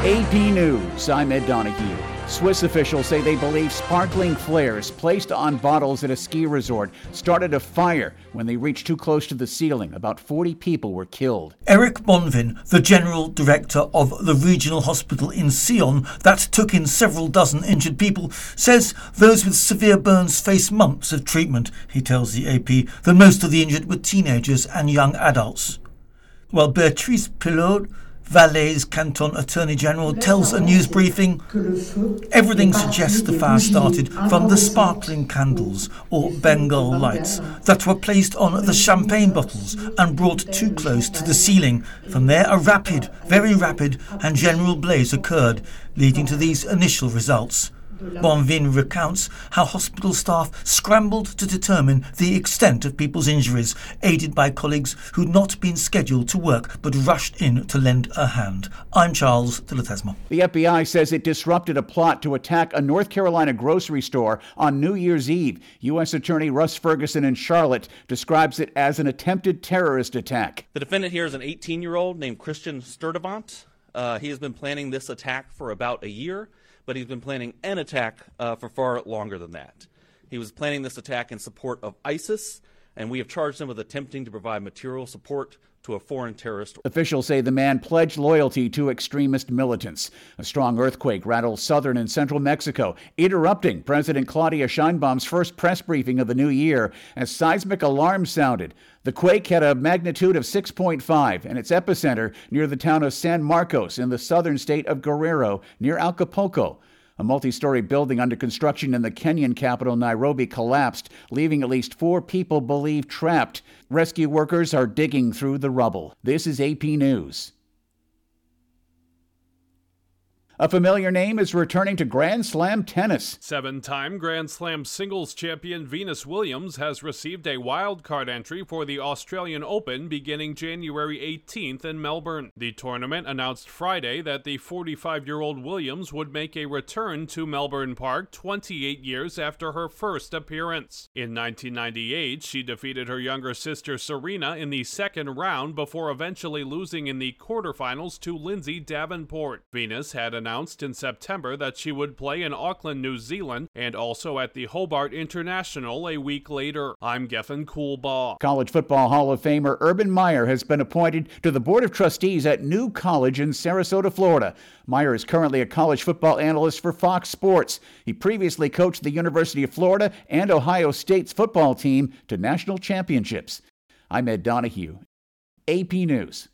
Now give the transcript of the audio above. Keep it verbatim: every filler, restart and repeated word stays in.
A P News, I'm Ed Donahue. Swiss officials say they believe sparkling flares placed on bottles at a ski resort started a fire when they reached too close to the ceiling. About forty people were killed. Eric Bonvin, the general director of the regional hospital in Sion that took in several dozen injured people, says those with severe burns face months of treatment. He tells the A P that most of the injured were teenagers and young adults. While Beatrice Pillaud, Valais Canton Attorney General, tells a news briefing, everything suggests the fire started from the sparkling candles or Bengal lights that were placed on the champagne bottles and brought too close to the ceiling. From there, a rapid, very rapid and general blaze occurred, leading to these initial results. Bonvin recounts how hospital staff scrambled to determine the extent of people's injuries, aided by colleagues who'd not been scheduled to work but rushed in to lend a hand. I'm Charles de Ledesma. The F B I says it disrupted a plot to attack a North Carolina grocery store on New Year's Eve. U S Attorney Russ Ferguson in Charlotte describes it as an attempted terrorist attack. The defendant here is an eighteen-year-old named Christian Sturdivant. Uh, he has been planning this attack for about a year. But he's been planning an attack uh, for far longer than that. He was planning this attack in support of ISIS, and we have charged him with attempting to provide material support to a foreign terrorist. Officials say the man pledged loyalty to extremist militants. A strong earthquake rattled southern and central Mexico, interrupting President Claudia Sheinbaum's first press briefing of the new year as seismic alarms sounded. The quake had a magnitude of six point five, and its epicenter near the town of San Marcos in the southern state of Guerrero, near Acapulco. A multi-story building under construction in the Kenyan capital, Nairobi, collapsed, leaving at least four people believed trapped. Rescue workers are digging through the rubble. This is A P News. A familiar name is returning to Grand Slam tennis. Seven-time Grand Slam singles champion Venus Williams has received a wildcard entry for the Australian Open beginning January eighteenth in Melbourne. The tournament announced Friday that the forty-five-year-old Williams would make a return to Melbourne Park twenty-eight years after her first appearance. In nineteen ninety-eight, she defeated her younger sister Serena in the second round before eventually losing in the quarterfinals to Lindsay Davenport. Venus had an announced in September that she would play in Auckland, New Zealand, and also at the Hobart International a week later. I'm Geffen Coolbaugh. College Football Hall of Famer Urban Meyer has been appointed to the Board of Trustees at New College in Sarasota, Florida. Meyer is currently a college football analyst for Fox Sports. He previously coached the University of Florida and Ohio State's football team to national championships. I'm Ed Donahue, A P News.